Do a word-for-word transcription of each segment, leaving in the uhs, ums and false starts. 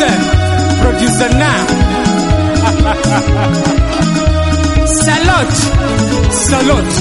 producer na Salot Salot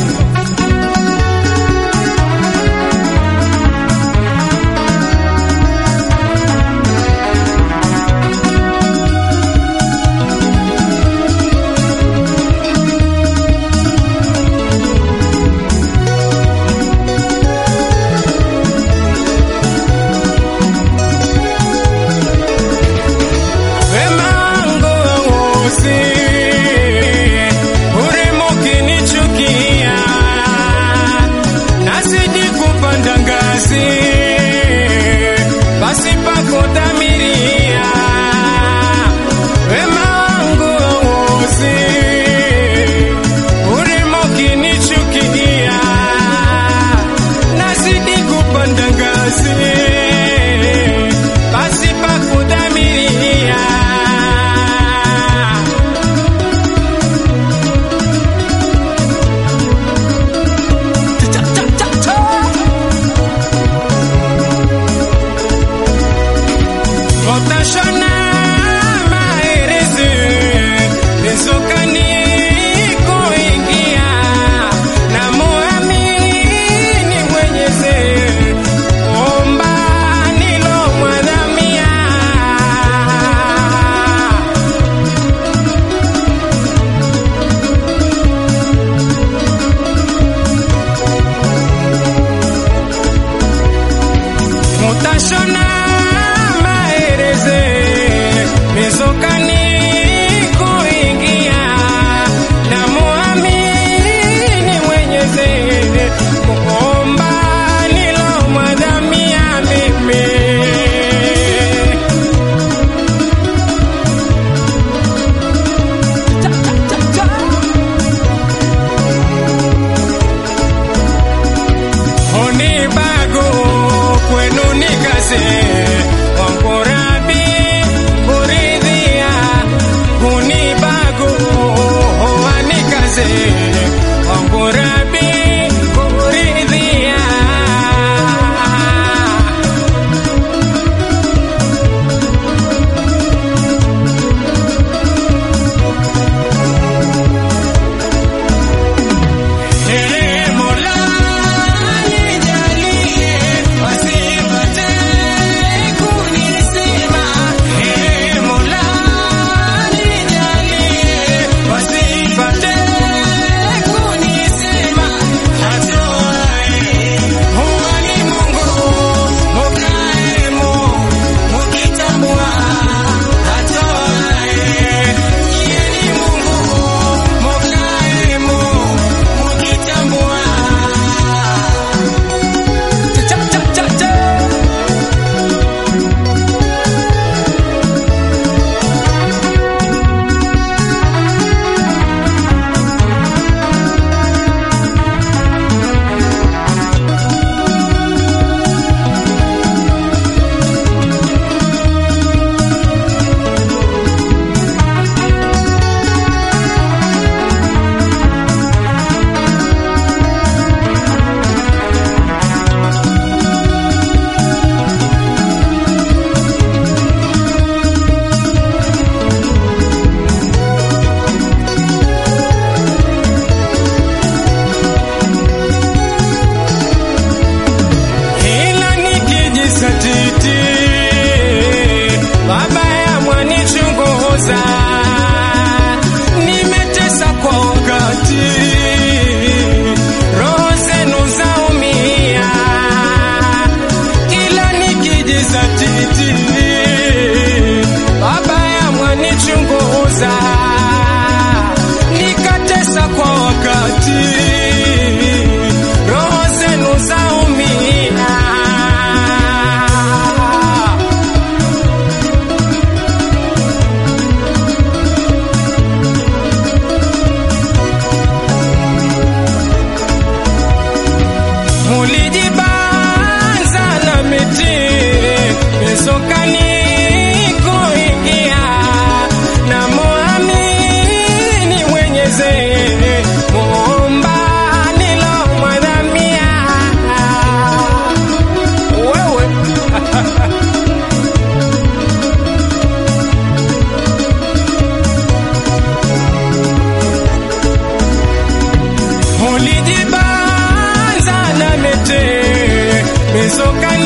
Mulijibanza na miti, Yesu kani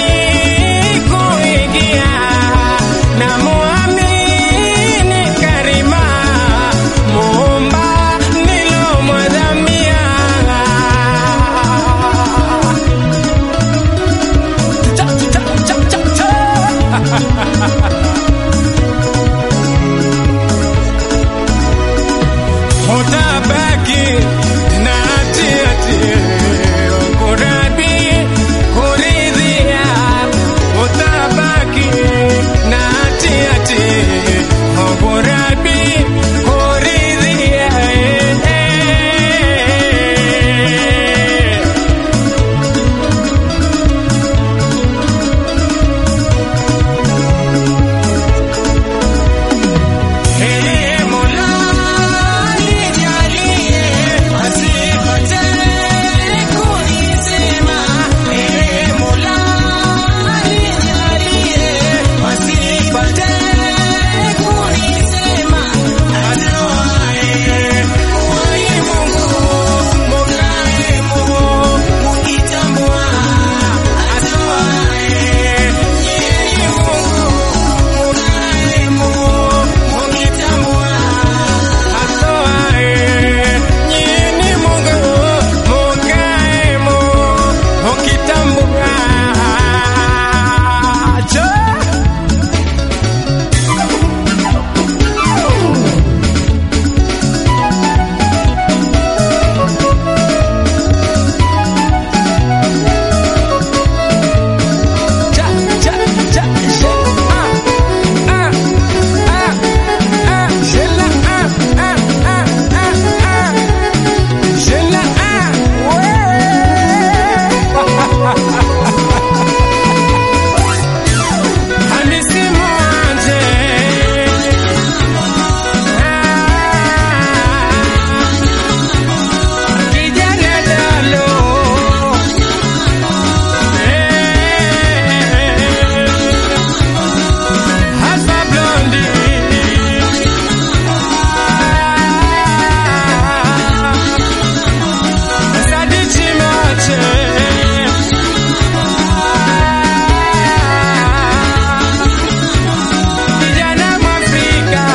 kuingia na muamini Karima Muumba nilomwadhamia. Cha, cha, cha, cha, cha. Utabaki na ati-ati kurabi kuridhia, utabaki na ati-ati kurabi kuridhia. Hey, Mola nijalie asipate kunisema. Hey, Mola nijalie asipate kunisema. Atoaye Mwenyezi Mungu mukae mukitambua. Atoaye Mwenyezi Mungu mukae mukitambua. Atoaye Mwenyezi Mungu mukae mukitambua. Cha cha cha cha ah ah ah ah jela ah ah ah ah ah jela ah Hamisi Mwanje kijana dalo hasa blondi Sadichi Mache kijana Mwafrika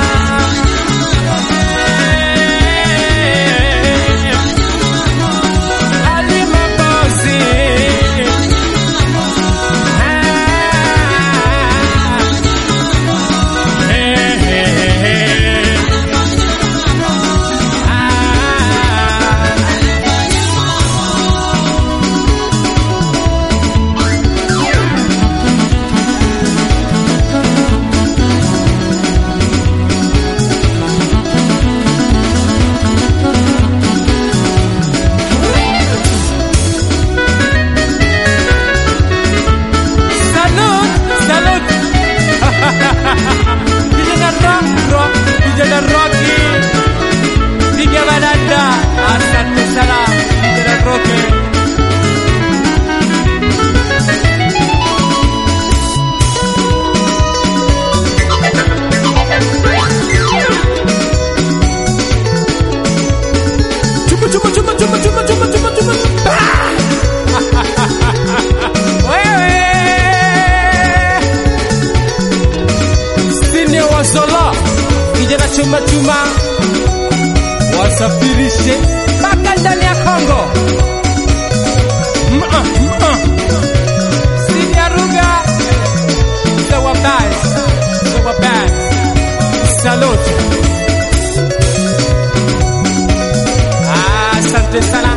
Ali Mabozi Salud, salud. Kijana rock, rock, kijana Rocky. Piga badanda. Asante sana, kijana Rocky. Chuma, chuma, chuma, chuma, chuma, chuma, chuma, chuma. Ah! Wewe Sine Wazola kijana chuma chuma wasafirishe mpaka ndani ya Kongo. M'a, m'a. Sine Ruga Sewa Baz Sewa Baz Salute. Asante sana